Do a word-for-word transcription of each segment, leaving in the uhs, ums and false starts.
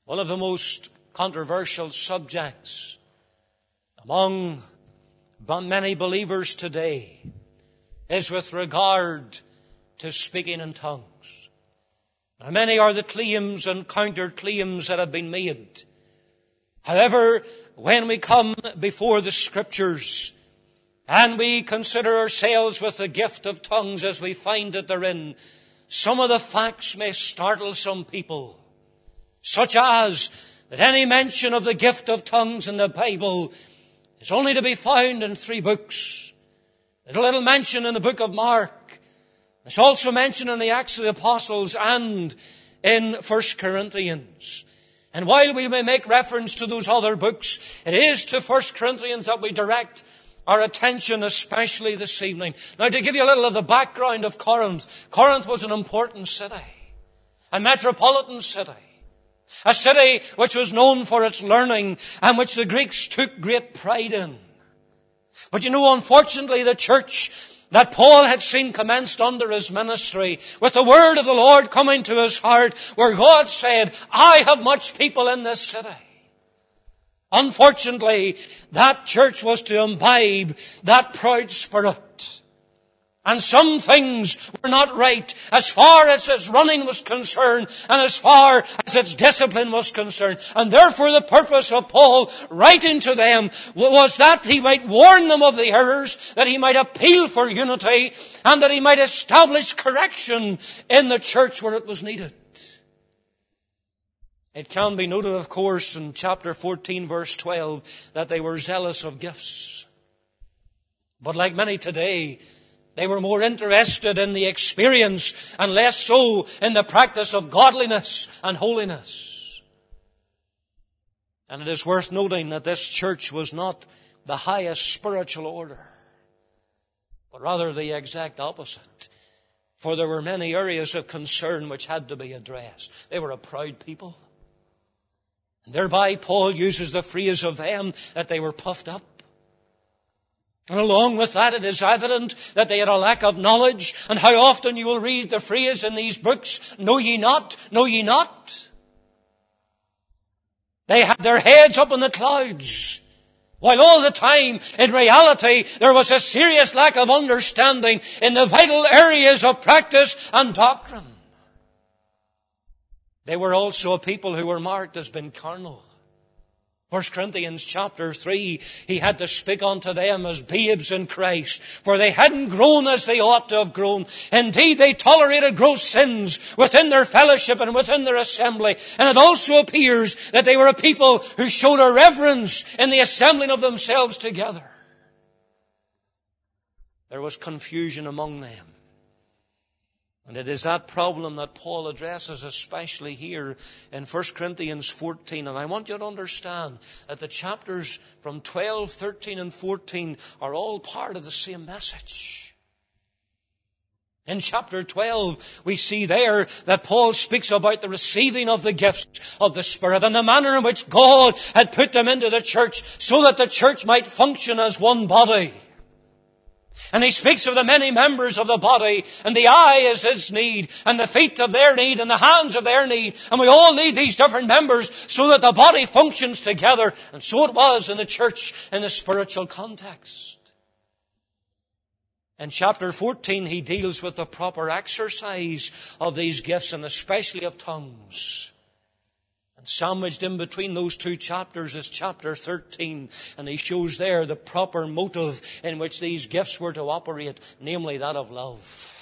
One of the most controversial subjects among many believers today is with regard to speaking in tongues. Now, many are the claims and counter-claims that have been made. However, when we come before the Scriptures and we consider ourselves with the gift of tongues as we find it therein, some of the facts may startle some people, such as that any mention of the gift of tongues in the Bible is only to be found in three books. There's a little mention in the book of Mark. It's also mentioned in the Acts of the Apostles and in First Corinthians. And while we may make reference to those other books, it is to First Corinthians that we direct our attention, especially this evening. Now, to give you a little of the background of Corinth, Corinth was an important city, a metropolitan city, a city which was known for its learning and which the Greeks took great pride in. But you know, unfortunately, the church that Paul had seen commenced under his ministry, with the word of the Lord coming to his heart, where God said, I have much people in this city. Unfortunately, that church was to imbibe that proud spirit. And some things were not right as far as its running was concerned and as far as its discipline was concerned. And therefore the purpose of Paul writing to them was that he might warn them of the errors, that he might appeal for unity, and that he might establish correction in the church where it was needed. It can be noted, of course, in chapter fourteen, verse twelve, that they were zealous of gifts. But like many today, they were more interested in the experience and less so in the practice of godliness and holiness. And it is worth noting that this church was not the highest spiritual order, but rather the exact opposite. For there were many areas of concern which had to be addressed. They were a proud people. And thereby Paul uses the phrase of them that they were puffed up. And along with that, it is evident that they had a lack of knowledge. And how often you will read the phrase in these books, know ye not, know ye not. They had their heads up in the clouds, while all the time, in reality, there was a serious lack of understanding in the vital areas of practice and doctrine. They were also a people who were marked as being carnal. First Corinthians chapter three, he had to speak unto them as babes in Christ, for they hadn't grown as they ought to have grown. Indeed, they tolerated gross sins within their fellowship and within their assembly. And it also appears that they were a people who showed a reverence in the assembling of themselves together. There was confusion among them. And it is that problem that Paul addresses especially here in First Corinthians fourteen. And I want you to understand that the chapters from twelve, thirteen and fourteen are all part of the same message. In chapter twelve, we see there that Paul speaks about the receiving of the gifts of the Spirit and the manner in which God had put them into the church so that the church might function as one body. And he speaks of the many members of the body, and the eye is his need, and the feet of their need, and the hands of their need. And we all need these different members so that the body functions together. And so it was in the church in the spiritual context. In chapter fourteen, he deals with the proper exercise of these gifts, and especially of tongues. Sandwiched in between those two chapters is chapter thirteen, and he shows there the proper motive in which these gifts were to operate, namely that of love.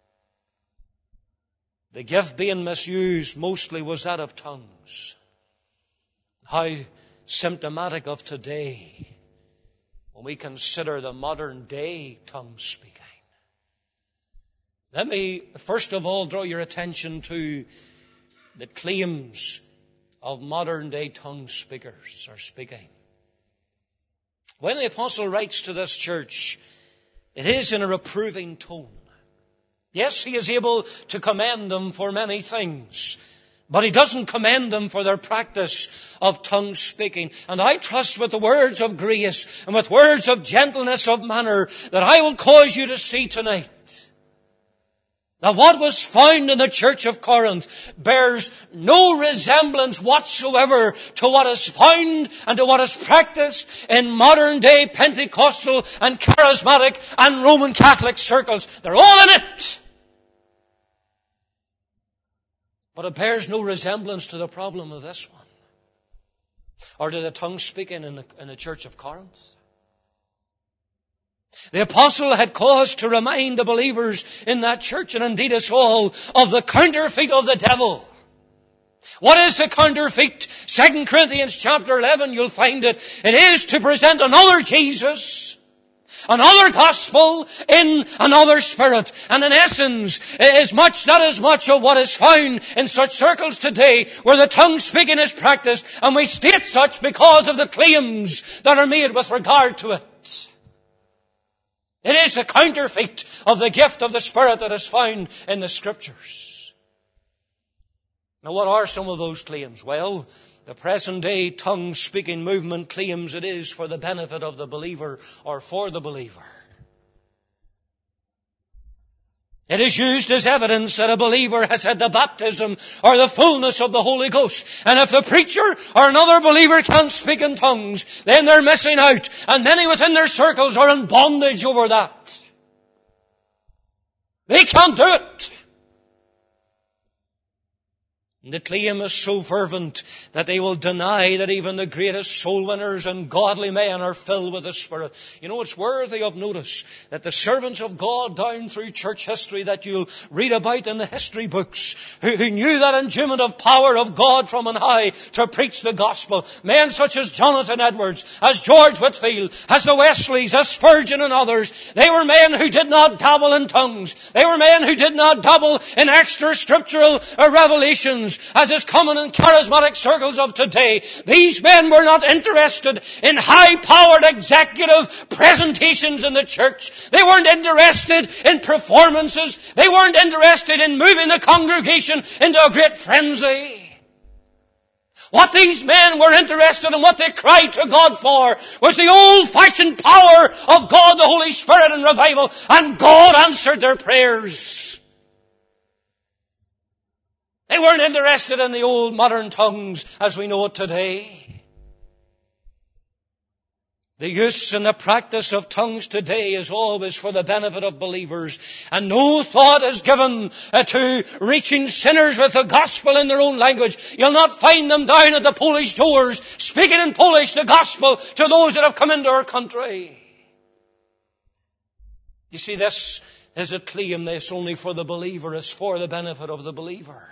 The gift being misused mostly was that of tongues. How symptomatic of today when we consider the modern day tongue speaking. Let me first of all draw your attention to the claims of modern day tongue speakers are speaking. When the apostle writes to this church, it is in a reproving tone. Yes, he is able to commend them for many things, but he doesn't commend them for their practice of tongue speaking. And I trust with the words of grace and with words of gentleness of manner that I will cause you to see tonight Now what was found in the church of Corinth bears no resemblance whatsoever to what is found and to what is practiced in modern day Pentecostal and charismatic and Roman Catholic circles. They're all in it. But it bears no resemblance to the problem of this one, or to the tongue speaking in the, in the church of Corinth. The apostle had cause to remind the believers in that church, and indeed us all, of the counterfeit of the devil. What is the counterfeit? Second Corinthians chapter eleven, you'll find it. It is to present another Jesus, another gospel in another spirit. And in essence, is much, not as much of what is found in such circles today where the tongue speaking is practiced, and we state such because of the claims that are made with regard to it. It is the counterfeit of the gift of the Spirit that is found in the Scriptures. Now what are some of those claims? Well, the present day tongue-speaking movement claims it is for the benefit of the believer or for the believer. It is used as evidence that a believer has had the baptism or the fullness of the Holy Ghost. And if the preacher or another believer can't speak in tongues, then they're missing out. And many within their circles are in bondage over that. They can't do it. And the claim is so fervent that they will deny that even the greatest soul winners and godly men are filled with the Spirit. You know, it's worthy of notice that the servants of God down through church history that you'll read about in the history books, who, who knew that enduement of power of God from on high to preach the gospel, men such as Jonathan Edwards, as George Whitefield, as the Wesleys, as Spurgeon and others, they were men who did not dabble in tongues. They were men who did not dabble in extra scriptural revelations, as is common in charismatic circles of today. These men were not interested in high-powered executive presentations in the church. They weren't interested in performances. They weren't interested in moving the congregation into a great frenzy. What these men were interested in, what they cried to God for, was the old-fashioned power of God, the Holy Spirit, and revival. And God answered their prayers. They weren't interested in the old modern tongues as we know it today. The use and the practice of tongues today is always for the benefit of believers, and no thought is given uh, to reaching sinners with the gospel in their own language. You'll not find them down at the Polish doors speaking in Polish the gospel to those that have come into our country. You see, this is a claim that's only for the believer. It's for the benefit of the believer.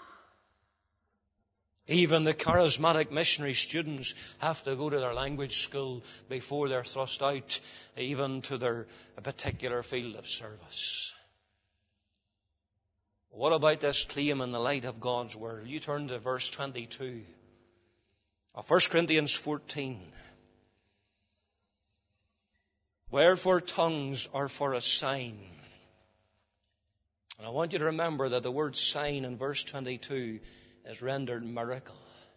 Even the charismatic missionary students have to go to their language school before they're thrust out, even to their particular field of service. What about this claim in the light of God's Word? You turn to verse twenty-two of First Corinthians fourteen. Wherefore tongues are for a sign. And I want you to remember that the word sign in verse twenty-two is rendered miracle.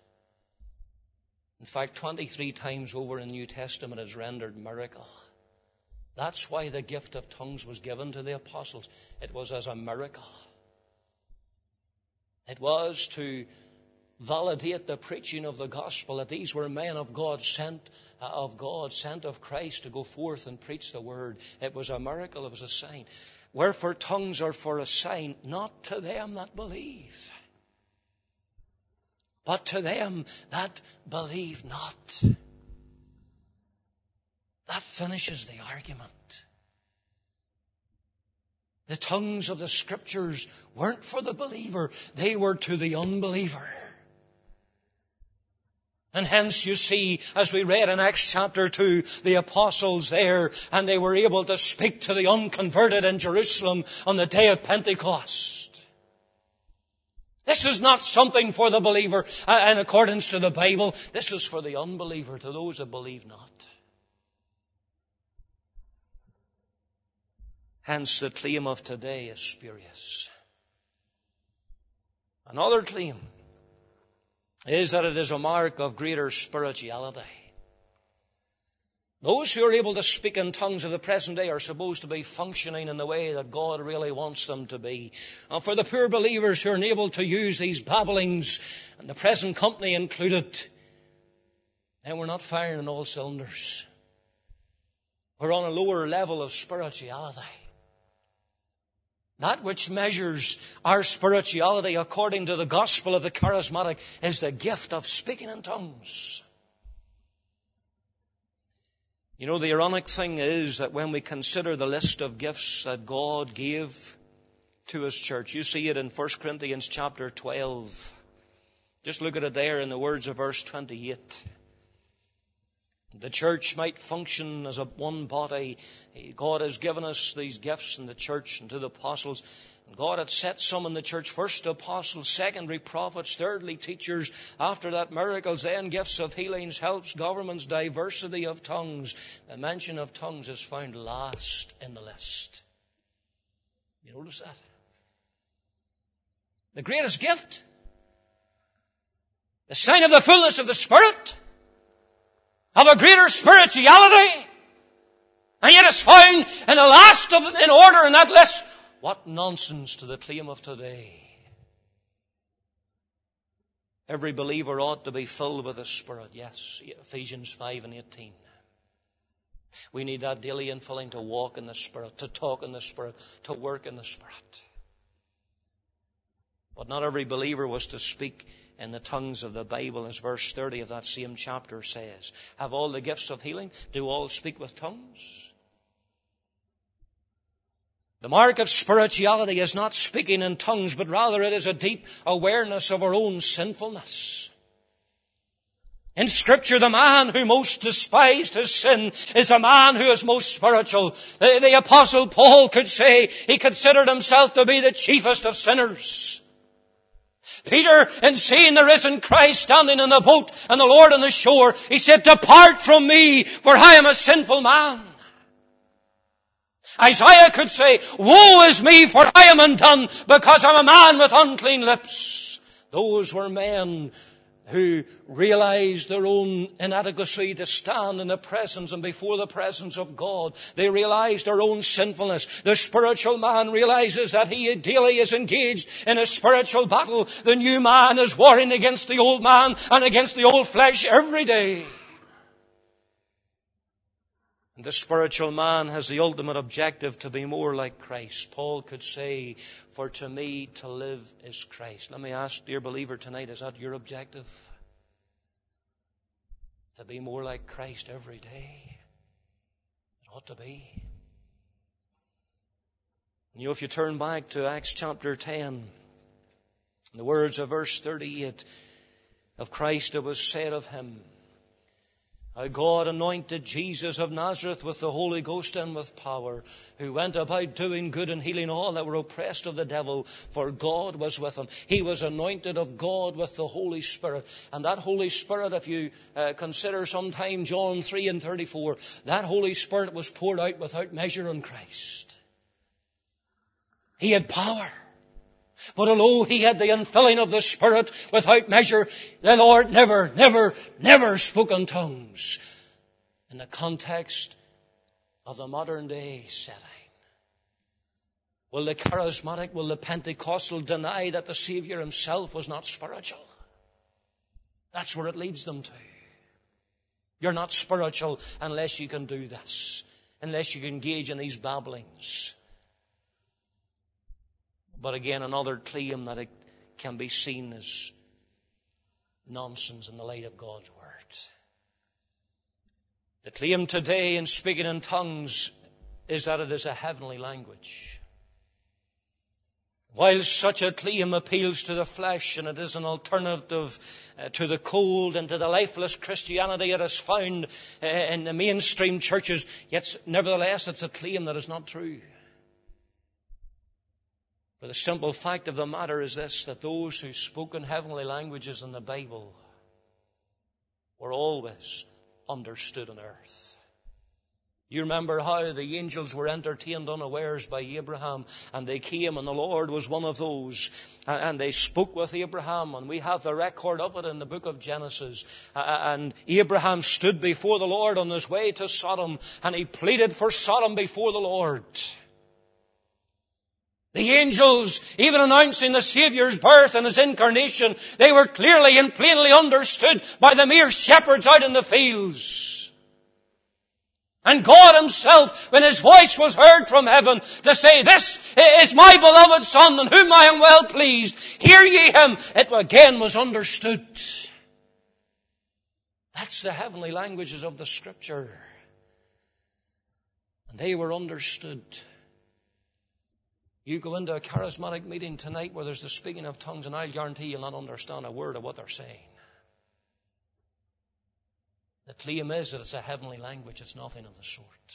In fact, twenty-three times over in the New Testament is rendered miracle. That's why the gift of tongues was given to the apostles. It was as a miracle. It was to validate the preaching of the gospel, that these were men of God, sent uh, of God, sent of Christ to go forth and preach the word. It was a miracle. It was a sign. Wherefore tongues are for a sign, not to them that believe, but to them that believe not. That finishes the argument. The tongues of the Scriptures weren't for the believer. They were to the unbeliever. And hence you see, as we read in Acts chapter two, the apostles there, and they were able to speak to the unconverted in Jerusalem on the day of Pentecost. This is not something for the believer uh, in accordance to the Bible. This is for the unbeliever, to those that believe not. Hence the claim of today is spurious. Another claim is that it is a mark of greater spirituality. Those who are able to speak in tongues of the present day are supposed to be functioning in the way that God really wants them to be. And for the poor believers who are unable to use these babblings, and the present company included, then we're not firing on all cylinders. We're on a lower level of spirituality. That which measures our spirituality according to the gospel of the charismatic is the gift of speaking in tongues. You know, the ironic thing is that when we consider the list of gifts that God gave to His church, you see it in First Corinthians chapter twelve. Just look at it there in the words of verse twenty-eight. The church might function as a one body. God has given us these gifts in the church and to the apostles. And God had set some in the church, first apostles, secondly prophets, thirdly teachers, after that miracles, then gifts of healings, helps, governments, diversity of tongues. The mention of tongues is found last in the list. You notice that? The greatest gift, the sign of the fullness of the Spirit, of a greater spirituality, and yet it's found in the last of, in order in that list. What nonsense to the claim of today. Every believer ought to be filled with the Spirit. Yes, Ephesians five and eighteen. We need that daily infilling to walk in the Spirit, to talk in the Spirit, to work in the Spirit. But not every believer was to speak in the tongues of the Bible, as verse thirty of that same chapter says. Have all the gifts of healing? Do all speak with tongues? The mark of spirituality is not speaking in tongues, but rather it is a deep awareness of our own sinfulness. In Scripture, the man who most despised his sin is the man who is most spiritual. The, the Apostle Paul could say he considered himself to be the chiefest of sinners. Peter, in seeing the risen Christ standing in the boat and the Lord on the shore, he said, "Depart from me, for I am a sinful man." Isaiah could say, "Woe is me, for I am undone, because I'm a man with unclean lips." Those were men who realized their own inadequacy to stand in the presence and before the presence of God. They realized their own sinfulness. The spiritual man realizes that he daily is engaged in a spiritual battle. The new man is warring against the old man and against the old flesh every day. And the spiritual man has the ultimate objective to be more like Christ. Paul could say, "For to me to live is Christ." Let me ask, dear believer, tonight, is that your objective? To be more like Christ every day? It ought to be. You know, if you turn back to Acts chapter ten, in the words of verse thirty-eight, of Christ it was said of Him, how God anointed Jesus of Nazareth with the Holy Ghost and with power, who went about doing good and healing all that were oppressed of the devil, for God was with Him. He was anointed of God with the Holy Spirit. And that Holy Spirit, if you uh, consider sometime John three and thirty-four, that Holy Spirit was poured out without measure on Christ. He had power. But although He had the infilling of the Spirit without measure, the Lord never, never, never spoke in tongues in the context of the modern day setting. Will the charismatic, will the Pentecostal deny that the Savior Himself was not spiritual? That's where it leads them to. You're not spiritual unless you can do this, unless you can engage in these babblings. But again, another claim that it can be seen as nonsense in the light of God's Word. The claim today in speaking in tongues is that it is a heavenly language. While such a claim appeals to the flesh and it is an alternative uh, to the cold and to the lifeless Christianity it is found uh, in the mainstream churches, yet nevertheless it's a claim that is not true. For the simple fact of the matter is this, that those who spoke in heavenly languages in the Bible were always understood on earth. You remember how the angels were entertained unawares by Abraham, and they came, and the Lord was one of those, and they spoke with Abraham, and we have the record of it in the book of Genesis. And Abraham stood before the Lord on his way to Sodom, and he pleaded for Sodom before the Lord. The angels, even announcing the Saviour's birth and His incarnation, they were clearly and plainly understood by the mere shepherds out in the fields. And God Himself, when His voice was heard from heaven to say, "This is my beloved Son, in whom I am well pleased, hear ye Him," it again was understood. That's the heavenly languages of the Scripture. And they were understood. You go into a charismatic meeting tonight where there's the speaking of tongues, and I'll guarantee you'll not understand a word of what they're saying. The claim is that it's a heavenly language. It's nothing of the sort.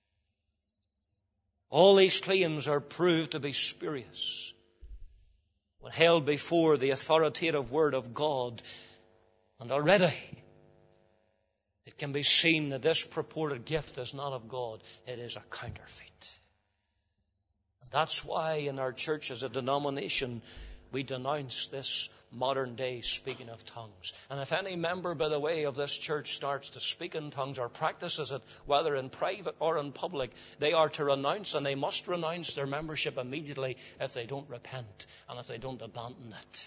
All these claims are proved to be spurious when held before the authoritative Word of God. And already it can be seen that this purported gift is not of God. It is a counterfeit. And that's why in our church as a denomination we denounce this modern day speaking of tongues. And if any member, by the way, of this church starts to speak in tongues or practices it, whether in private or in public, they are to renounce, and they must renounce their membership immediately if they don't repent and if they don't abandon it.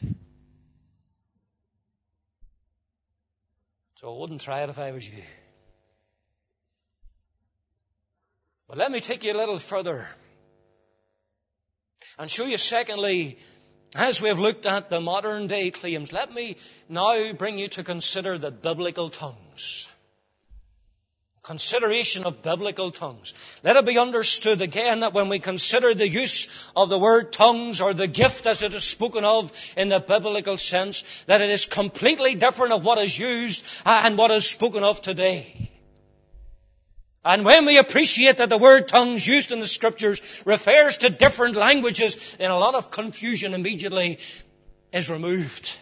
So I wouldn't try it if I was you. But let me take you a little further and show you, secondly, as we have looked at the modern day claims, let me now bring you to consider the biblical tongues. Consideration of biblical tongues. Let it be understood again that when we consider the use of the word tongues, or the gift as it is spoken of in the biblical sense, that it is completely different of what is used and what is spoken of today. And when we appreciate that the word tongues used in the Scriptures refers to different languages, then a lot of confusion immediately is removed.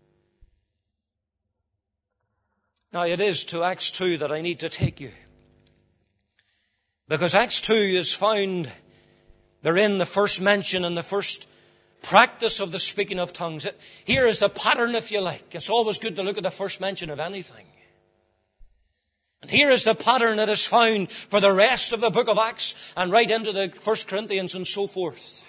Now it is to Acts two that I need to take you. Because Acts two is found therein the first mention and the first practice of the speaking of tongues. Here is the pattern, if you like. It's always good to look at the first mention of anything. And here is the pattern that is found for the rest of the book of Acts and right into the First Corinthians and so forth.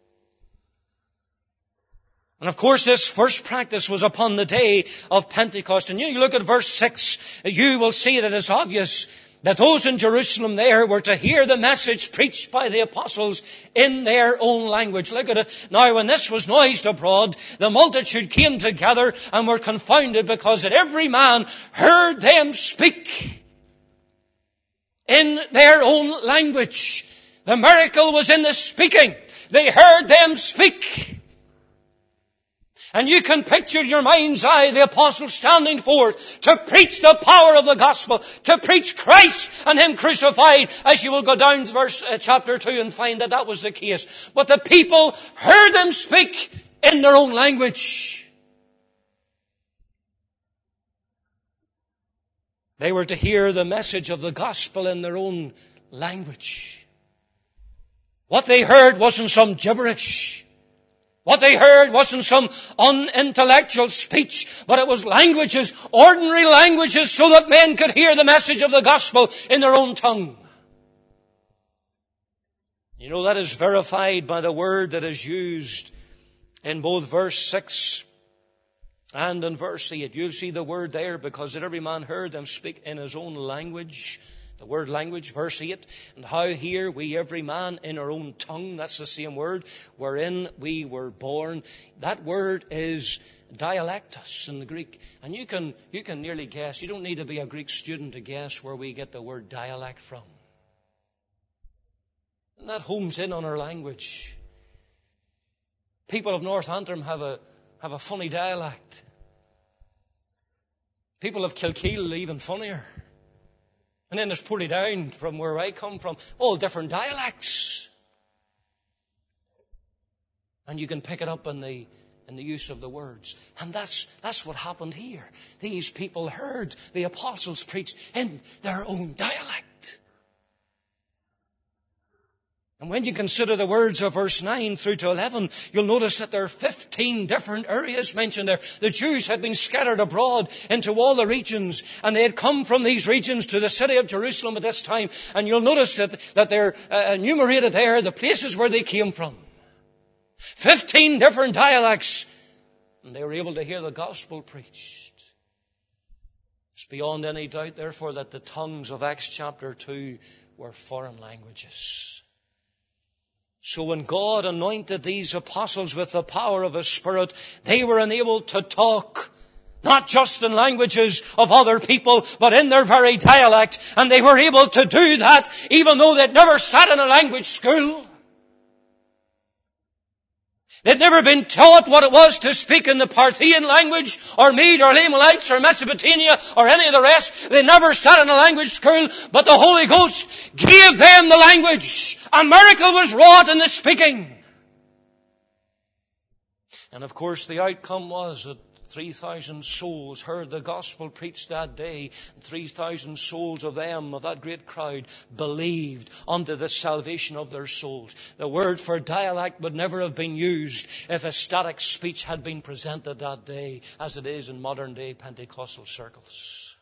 And of course this first practice was upon the day of Pentecost. And you look at verse six, you will see that it's obvious that those in Jerusalem there were to hear the message preached by the apostles in their own language. Look at it. Now when this was noised abroad, the multitude came together and were confounded, because that every man heard them speak in their own language. The miracle was in the speaking. They heard them speak. And you can picture in your mind's eye the apostles standing forth to preach the power of the gospel, to preach Christ and Him crucified, as you will go down to verse uh, chapter two and find that that was the case. But the people heard them speak in their own language. They were to hear the message of the gospel in their own language. What they heard wasn't some gibberish. What they heard wasn't some unintellectual speech, but it was languages, ordinary languages, so that men could hear the message of the gospel in their own tongue. You know, that is verified by the word that is used in both verse six and in verse eight. You'll see the word there, because that every man heard them speak in his own language. The word language, verse eight. And how here we every man in our own tongue, that's the same word, wherein we were born. That word is dialectos in the Greek. And you can, you can nearly guess, you don't need to be a Greek student to guess where we get the word dialect from. And that homes in on our language. People of North Antrim have a have a funny dialect. People of Kilkeel even funnier. And then there's Portadown, from where I come from, all different dialects. And you can pick it up in the in the use of the words. And that's that's what happened here. These people heard the apostles preach in their own dialect. And when you consider the words of verse nine through to eleven, you'll notice that there are fifteen different areas mentioned there. The Jews had been scattered abroad into all the regions, and they had come from these regions to the city of Jerusalem at this time. And you'll notice that, that they're uh, enumerated there, the places where they came from. Fifteen different dialects. And they were able to hear the gospel preached. It's beyond any doubt, therefore, that the tongues of Acts chapter two were foreign languages. So when God anointed these apostles with the power of His Spirit, they were enabled to talk, not just in languages of other people, but in their very dialect. And they were able to do that even though they'd never sat in a language school. They'd never been taught what it was to speak in the Parthian language, or Mede, or Lamanites, or Mesopotamia, or any of the rest. They never sat in a language school, but the Holy Ghost gave them the language. A miracle was wrought in the speaking. And of course the outcome was that three thousand souls heard the gospel preached that day. And three thousand souls of them, of that great crowd, believed unto the salvation of their souls. The word for dialect would never have been used if a static speech had been presented that day, as it is in modern day Pentecostal circles.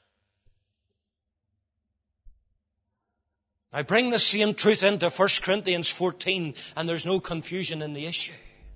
I bring the same truth into First Corinthians fourteen, and there's no confusion in the issue.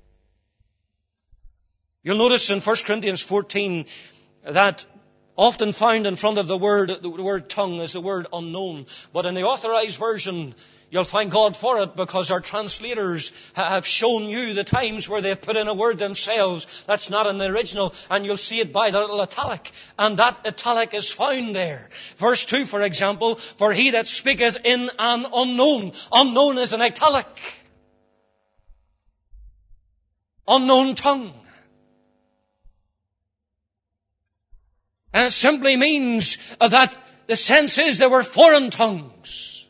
You'll notice in First Corinthians fourteen that often found in front of the word, the word tongue is the word unknown. But in the Authorized Version, you'll thank God for it, because our translators have shown you the times where they've put in a word themselves that's not in the original, and you'll see it by the little italic. And that italic is found there. Verse two, for example, for he that speaketh in an unknown. Unknown is an italic. Unknown tongue. And it simply means that the sense is there were foreign tongues.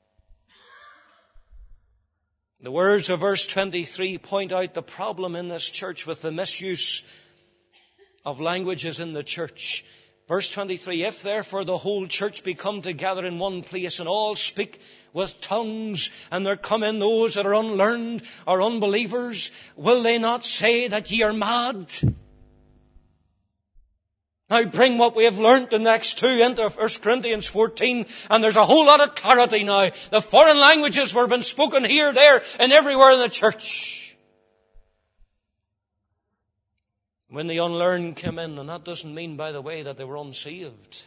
The words of verse twenty-three point out the problem in this church with the misuse of languages in the church. Verse twenty-three, if therefore the whole church be come together in one place, and all speak with tongues, and there come in those that are unlearned or unbelievers, will they not say that ye are mad? Now bring what we have learnt in Acts two into First Corinthians fourteen, and there's a whole lot of clarity now. The foreign languages were being spoken here, there, and everywhere in the church. When the unlearned came in, and that doesn't mean, by the way, that they were unsaved.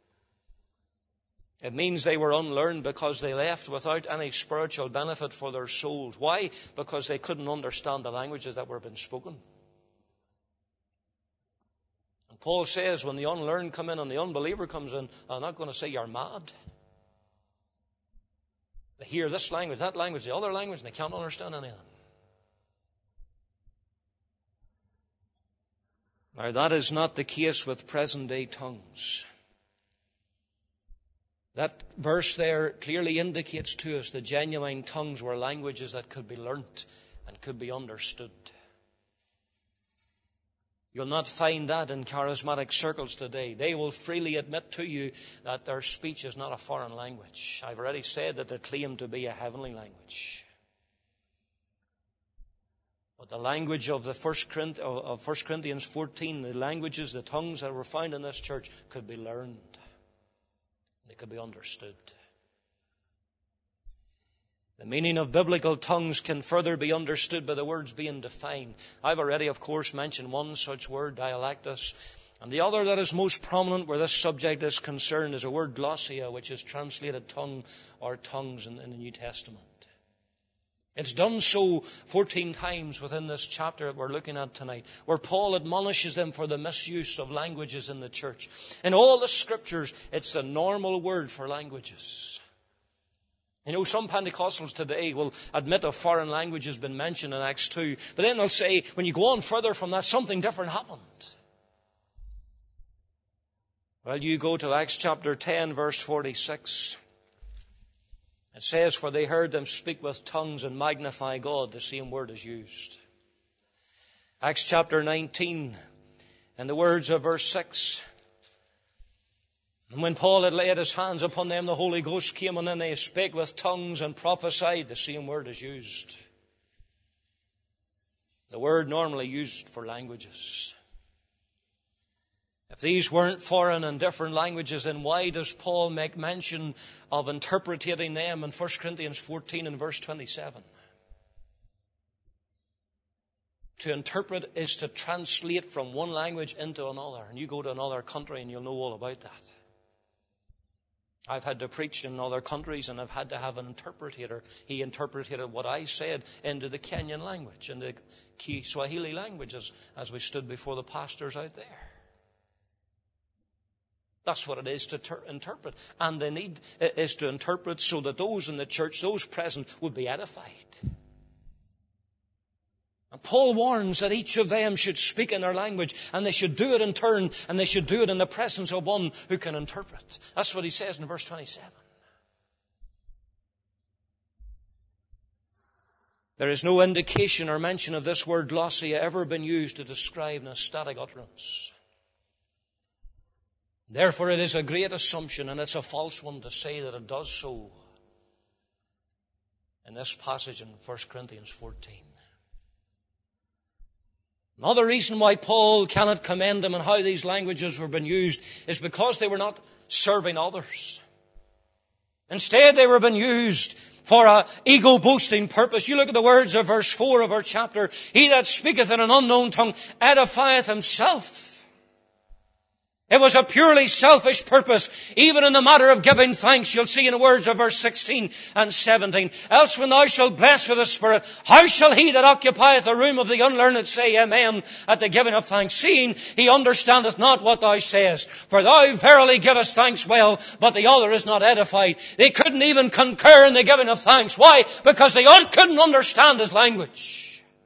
It means they were unlearned because they left without any spiritual benefit for their souls. Why? Because they couldn't understand the languages that were being spoken. Paul says when the unlearned come in and the unbeliever comes in, I'm not going to say you're mad. They hear this language, that language, the other language, and they can't understand anything. Now that is not the case with present day tongues. That verse there clearly indicates to us that genuine tongues were languages that could be learnt and could be understood. You'll not find that in charismatic circles today. They will freely admit to you that their speech is not a foreign language. I've already said that they claim to be a heavenly language. But the language of the First Corinthians fourteen, the languages, the tongues that were found in this church could be learned. They could be understood. The meaning of biblical tongues can further be understood by the words being defined. I've already, of course, mentioned one such word, dialectus. And the other that is most prominent where this subject is concerned is a word glossia, which is translated tongue or tongues in, in the New Testament. It's done so fourteen times within this chapter that we're looking at tonight, where Paul admonishes them for the misuse of languages in the church. In all the scriptures, it's a normal word for languages. You know, some Pentecostals today will admit a foreign language has been mentioned in Acts two, but then they'll say, when you go on further from that, something different happened. Well, you go to Acts chapter ten, verse forty-six. It says, for they heard them speak with tongues and magnify God. The same word is used. Acts chapter nineteen, and the words of verse six. And when Paul had laid his hands upon them, the Holy Ghost came, and then they spake with tongues and prophesied. The same word is used. The word normally used for languages. If these weren't foreign and different languages, then why does Paul make mention of interpreting them in First Corinthians fourteen and verse twenty-seven? To interpret is to translate from one language into another. And you go to another country and you'll know all about that. I've had to preach in other countries and I've had to have an interpreter. He interpreted what I said into the Kenyan language, into the Kiswahili languages, as we stood before the pastors out there. That's what it is to ter- interpret. And the need is to interpret so that those in the church, those present, would be edified. And Paul warns that each of them should speak in their language, and they should do it in turn, and they should do it in the presence of one who can interpret. That's what he says in verse twenty-seven. There is no indication or mention of this word glossia ever been used to describe an ecstatic utterance. Therefore, it is a great assumption, and it's a false one, to say that it does so in this passage in First Corinthians fourteen. Another reason why Paul cannot commend them on how these languages were being used is because they were not serving others. Instead, they were being used for a ego-boasting purpose. You look at the words of verse four of our chapter. He that speaketh in an unknown tongue edifieth himself. It was a purely selfish purpose. Even in the matter of giving thanks, you'll see in the words of verse sixteen and seventeen. Else when thou shalt bless with the Spirit, how shall he that occupieth the room of the unlearned say amen at the giving of thanks? Seeing he understandeth not what thou sayest. For thou verily givest thanks well, but the other is not edified. They couldn't even concur in the giving of thanks. Why? Because they couldn't understand his language.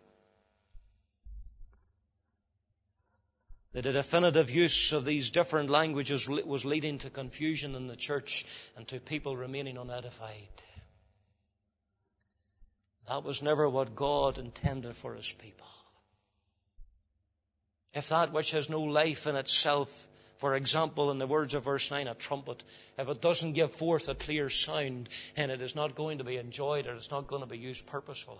The definitive use of these different languages was leading to confusion in the church and to people remaining unedified. That was never what God intended for his people. If that which has no life in itself, for example, in the words of verse nine, a trumpet, if it doesn't give forth a clear sound, and it is not going to be enjoyed or it's not going to be used purposefully,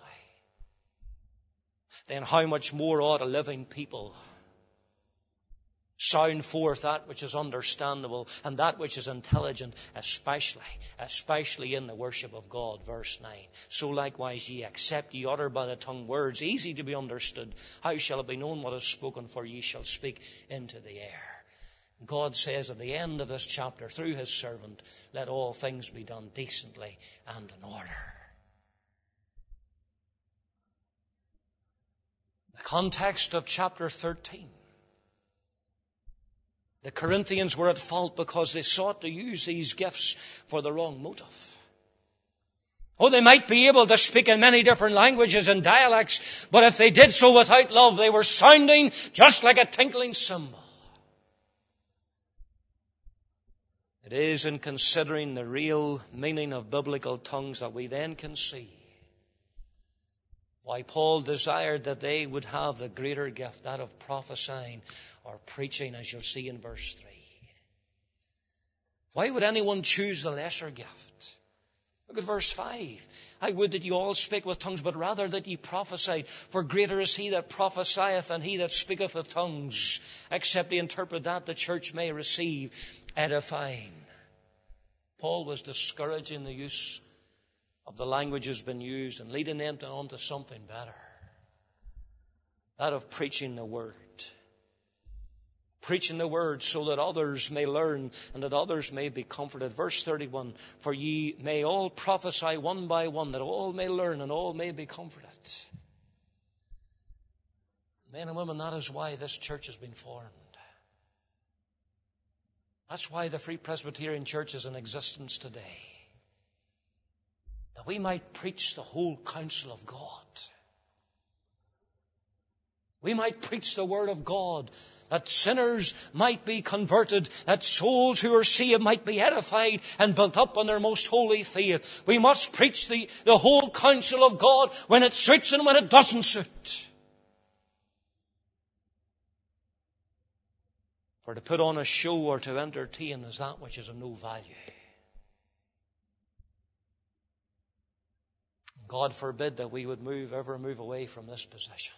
then how much more ought a living people sound forth that which is understandable and that which is intelligent, especially, especially in the worship of God, verse nine. So likewise ye, except ye utter by the tongue words easy to be understood, how shall it be known what is spoken? For ye shall speak into the air. God says at the end of this chapter, through his servant, let all things be done decently and in order. The context of chapter thirteen. The Corinthians were at fault because they sought to use these gifts for the wrong motive. Oh, they might be able to speak in many different languages and dialects, but if they did so without love, they were sounding just like a tinkling cymbal. It is in considering the real meaning of biblical tongues that we then can see why Paul desired that they would have the greater gift, that of prophesying or preaching, as you'll see in verse three. Why would anyone choose the lesser gift? Look at verse five. I would that you all speak with tongues, but rather that ye prophesy. For greater is he that prophesieth than he that speaketh with tongues, except he interpret that the church may receive edifying. Paul was discouraging the use of the languages being used and leading them to, on to something better. That of preaching the word. Preaching the word so that others may learn and that others may be comforted. Verse thirty-one, for ye may all prophesy one by one, that all may learn and all may be comforted. Men and women, that is why this church has been formed. That's why the Free Presbyterian Church is in existence today. That we might preach the whole counsel of God. We might preach the word of God, that sinners might be converted, that souls who are saved might be edified and built up on their most holy faith. We must preach the, the whole counsel of God when it suits and when it doesn't suit. For to put on a show or to entertain is that which is of no value. God forbid that we would move, ever move away from this position.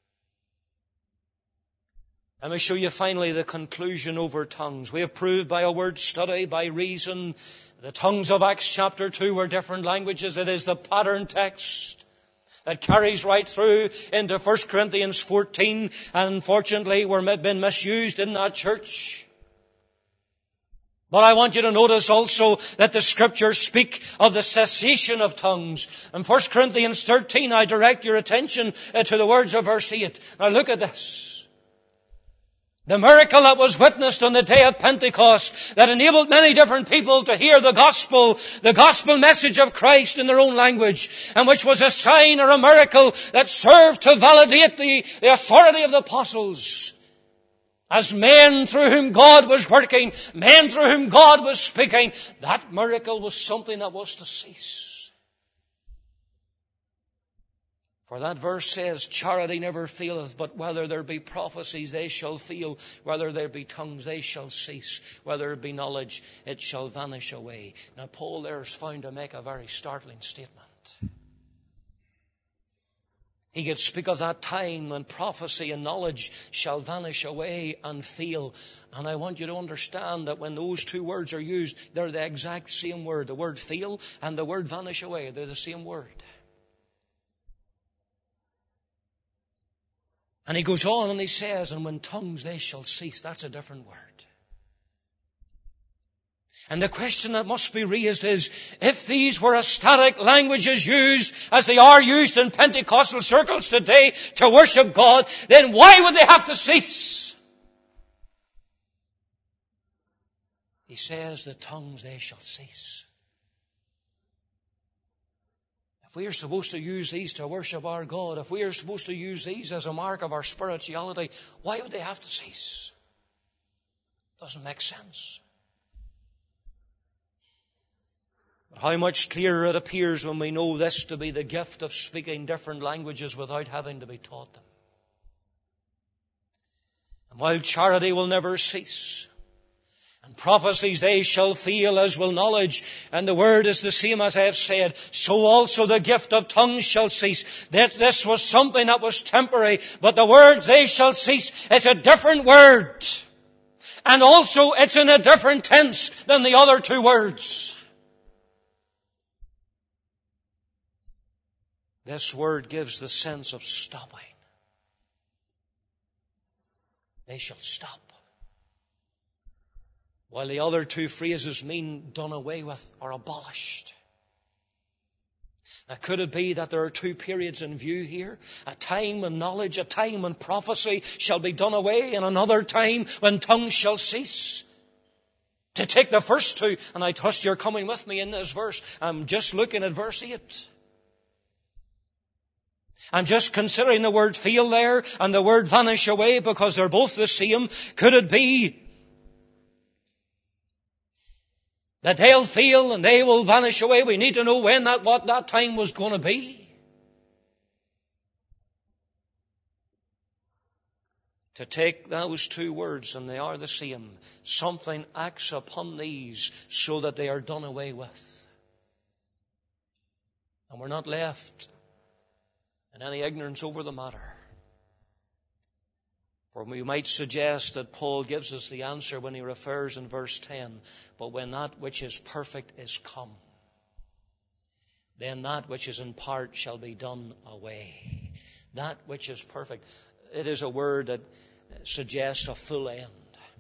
Let me show you finally the conclusion over tongues. We have proved by a word study, by reason, the tongues of Acts chapter two were different languages. It is the pattern text that carries right through into First Corinthians fourteen, and unfortunately we're been misused in that church. But I want you to notice also that the Scriptures speak of the cessation of tongues. In First Corinthians thirteen, I direct your attention to the words of verse eight. Now look at this. The miracle that was witnessed on the day of Pentecost that enabled many different people to hear the gospel, the gospel message of Christ in their own language, and which was a sign or a miracle that served to validate the, the authority of the apostles. As men through whom God was working, men through whom God was speaking, that miracle was something that was to cease. For that verse says, charity never faileth, but whether there be prophecies, they shall fail. Whether there be tongues, they shall cease. Whether there be knowledge, it shall vanish away. Now Paul there is found to make a very startling statement. He could speak of that time when prophecy and knowledge shall vanish away and fail. And I want you to understand that when those two words are used, they're the exact same word. The word fail and the word vanish away. They're the same word. And he goes on and he says, and when tongues they shall cease. That's a different word. And the question that must be raised is, if these were ecstatic languages used as they are used in Pentecostal circles today to worship God, then why would they have to cease? He says, the tongues they shall cease. If we are supposed to use these to worship our God, if we are supposed to use these as a mark of our spirituality, why would they have to cease? Doesn't make sense. But how much clearer it appears when we know this to be the gift of speaking different languages without having to be taught them. And while charity will never cease, and prophecies they shall fail, as will knowledge, and the word is the same as I have said, so also the gift of tongues shall cease. That this was something that was temporary, but the words they shall cease is a different word. And also it's in a different tense than the other two words. This word gives the sense of stopping. They shall stop. While the other two phrases mean done away with or abolished. Now, could it be that there are two periods in view here? A time when knowledge, a time when prophecy shall be done away, and another time when tongues shall cease? To take the first two, and I trust you're coming with me in this verse. I'm just looking at verse eight. I'm just considering the word fail there and the word vanish away because they're both the same. Could it be that they'll fail and they will vanish away? We need to know when that, what that time was going to be. To take those two words, and they are the same, something acts upon these so that they are done away with. And we're not left in any ignorance over the matter. For we might suggest that Paul gives us the answer when he refers in verse ten, but when that which is perfect is come, then that which is in part shall be done away. That which is perfect. It is a word that suggests a full end.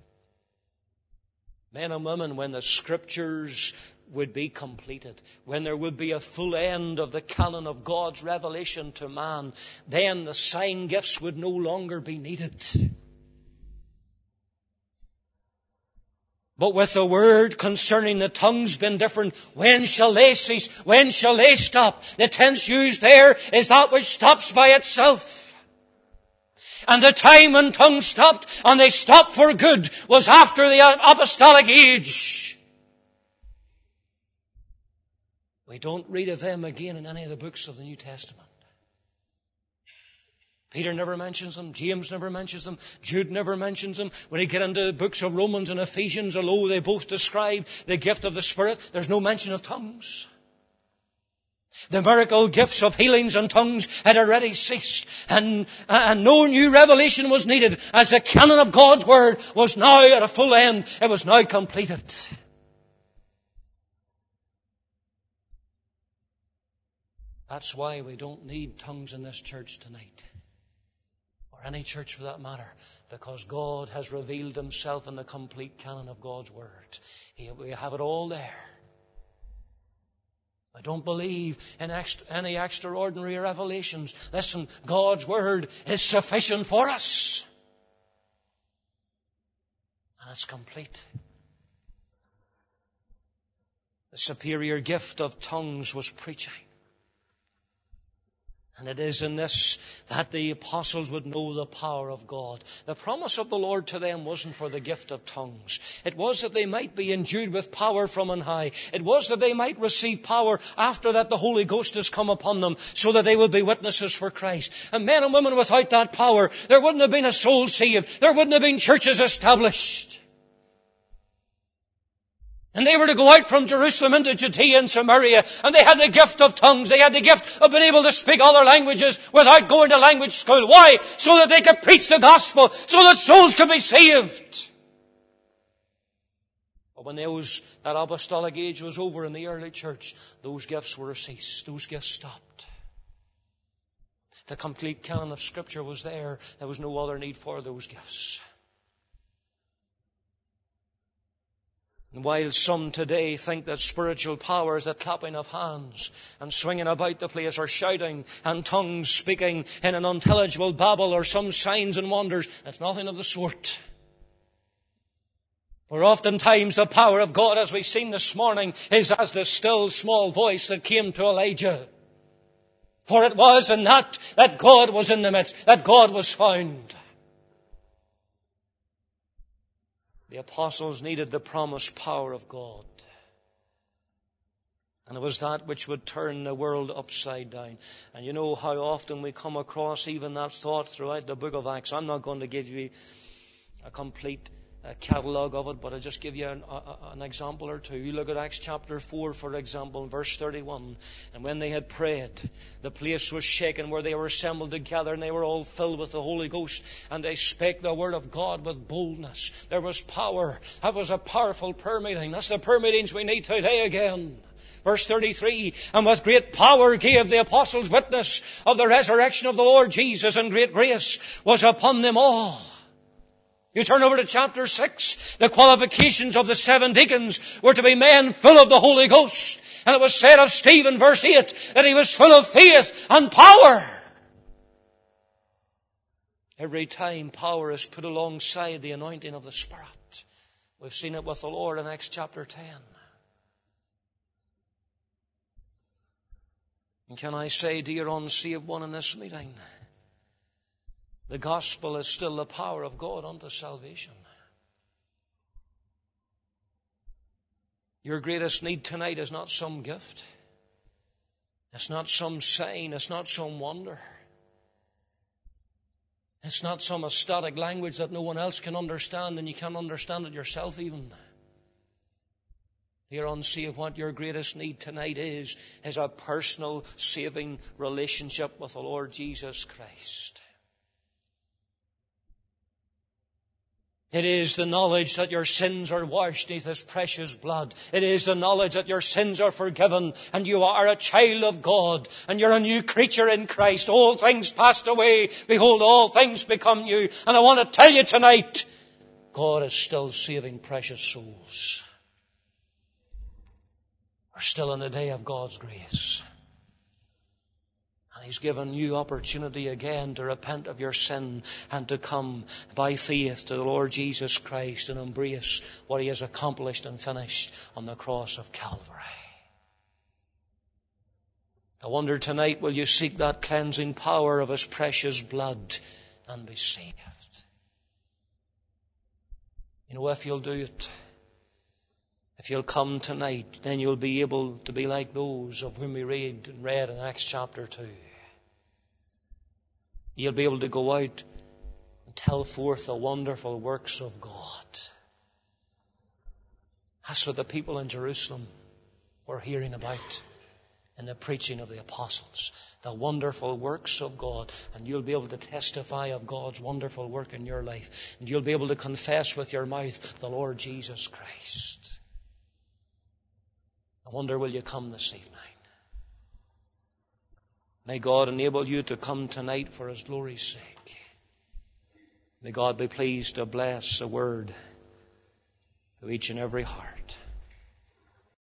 Men and women, when the Scriptures would be completed, when there would be a full end of the canon of God's revelation to man, then the sign gifts would no longer be needed. But with the word concerning the tongues being different, when shall they cease? When shall they stop? The tense used there is that which stops by itself. And the time when tongues stopped, and they stopped for good, was after the apostolic age. We don't read of them again in any of the books of the New Testament. Peter never mentions them. James never mentions them. Jude never mentions them. When you get into the books of Romans and Ephesians, although they both describe the gift of the Spirit, there's no mention of tongues. The miracle gifts of healings and tongues had already ceased, and, and no new revelation was needed, as the canon of God's Word was now at a full end. It was now completed. That's why we don't need tongues in this church tonight, or any church for that matter, because God has revealed Himself in the complete canon of God's Word. He, we have it all there. I don't believe in extra, any extraordinary revelations. Listen, God's Word is sufficient for us. And it's complete. The superior gift of tongues was preaching. And it is in this that the apostles would know the power of God. The promise of the Lord to them wasn't for the gift of tongues. It was that they might be endued with power from on high. It was that they might receive power after that the Holy Ghost has come upon them, so that they would be witnesses for Christ. And men and women, without that power, there wouldn't have been a soul saved. There wouldn't have been churches established. And they were to go out from Jerusalem into Judea and Samaria, and they had the gift of tongues. They had the gift of being able to speak other languages without going to language school. Why? So that they could preach the gospel, so that souls could be saved. But when those, that apostolic age was over in the early church, those gifts were ceased. Those gifts stopped. The complete canon of Scripture was there. There was no other need for those gifts. And while some today think that spiritual power is the clapping of hands and swinging about the place, or shouting and tongues speaking in an unintelligible babble, or some signs and wonders, it's nothing of the sort. For oftentimes the power of God, as we've seen this morning, is as the still small voice that came to Elijah. For it was in that that God was in the midst, that God was found. The apostles needed the promised power of God. And it was that which would turn the world upside down. And you know how often we come across even that thought throughout the book of Acts. I'm not going to give you a complete uh, catalogue of it, but I'll just give you an, a, an example or two. You look at Acts chapter four, for example, in verse thirty-one. And when they had prayed, the place was shaken where they were assembled together, and they were all filled with the Holy Ghost, and they spake the word of God with boldness. There was power. That was a powerful prayer meeting. That's the prayer meetings we need today again. Verse thirty-three, and with great power gave the apostles witness of the resurrection of the Lord Jesus, and great grace was upon them all. You turn over to chapter six. The qualifications of the seven deacons were to be men full of the Holy Ghost. And it was said of Stephen, verse eight, that he was full of faith and power. Every time power is put alongside the anointing of the Spirit. We've seen it with the Lord in Acts chapter ten. And can I say, dear unsaved one in this meeting, the gospel is still the power of God unto salvation. Your greatest need tonight is not some gift. It's not some sign. It's not some wonder. It's not some ecstatic language that no one else can understand, and you can't understand it yourself even. Dear unsaved, what your greatest need tonight is, is a personal saving relationship with the Lord Jesus Christ. It is the knowledge that your sins are washed beneath His precious blood. It is the knowledge that your sins are forgiven and you are a child of God and you're a new creature in Christ. All things passed away. Behold, all things become new. And I want to tell you tonight, God is still saving precious souls. We're still in the day of God's grace. And He's given you opportunity again to repent of your sin and to come by faith to the Lord Jesus Christ and embrace what He has accomplished and finished on the cross of Calvary. I wonder tonight, will you seek that cleansing power of His precious blood and be saved? You know, if you'll do it, if you'll come tonight, then you'll be able to be like those of whom we read and read in Acts chapter two. You'll be able to go out and tell forth the wonderful works of God. That's what the people in Jerusalem were hearing about in the preaching of the apostles. The wonderful works of God. And you'll be able to testify of God's wonderful work in your life. And you'll be able to confess with your mouth the Lord Jesus Christ. I wonder, will you come this evening? May God enable you to come tonight for His glory's sake. May God be pleased to bless a word to each and every heart.